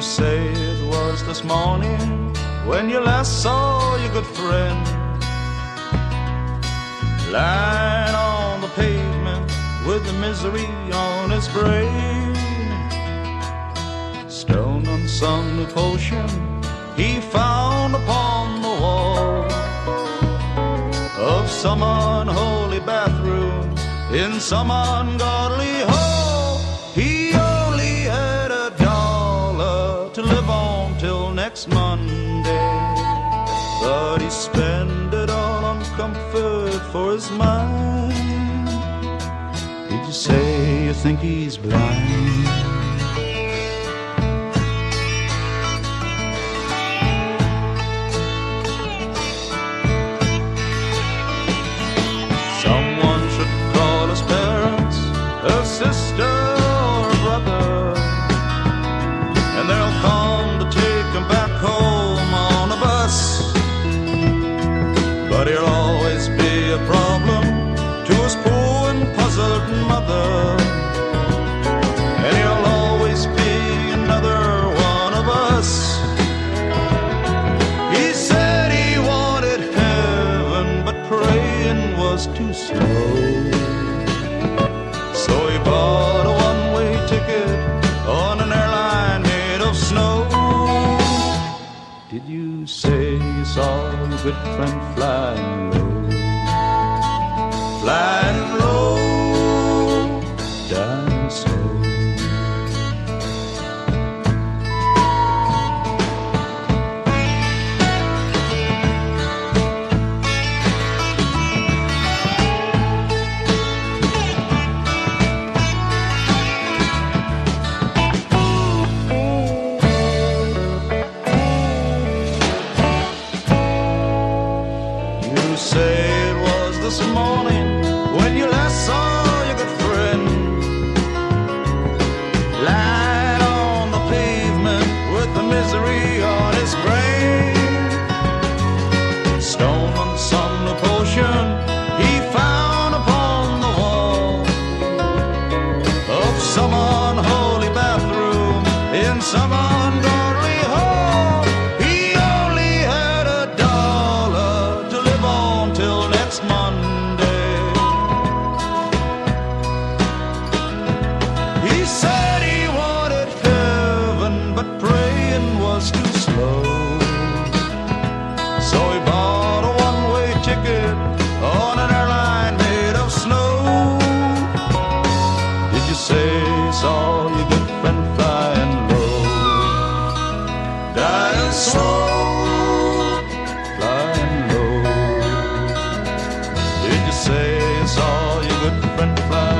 say it was this morning when you last saw your good friend lying on the pavement with the misery on his brain? Stone on some new potion he found upon the wall of some unholy bathroom in some ungodly hole. He only had $1 to live on till next Monday, but he spent it all on comfort for his mind. Did you say you think he's blind? Someone should call his parents, her sister or brother, and they'll come to take him back home on a bus. But he'll always be a problem to his poor and puzzled mother, and he'll always be another one of us. He said he wanted heaven, but praying was too slow, so he bought a one-way ticket on an airline made of snow. Did you say you saw your good friend flying low? Flying low, dying slow. You say it was this morning when you last saw your good friend lying on the pavement with the misery on his brain. Stone on some new potion he found upon the wall of some unholy bathroom in some ungodly hole. He only had $1 to live on till next Monday. He said he wanted heaven, but praying was too slow, so he bought a one-way ticket on an airline made of snow. Did you say you saw your good friend flying low, dying slow, flying low? Did you say you saw your good friend flying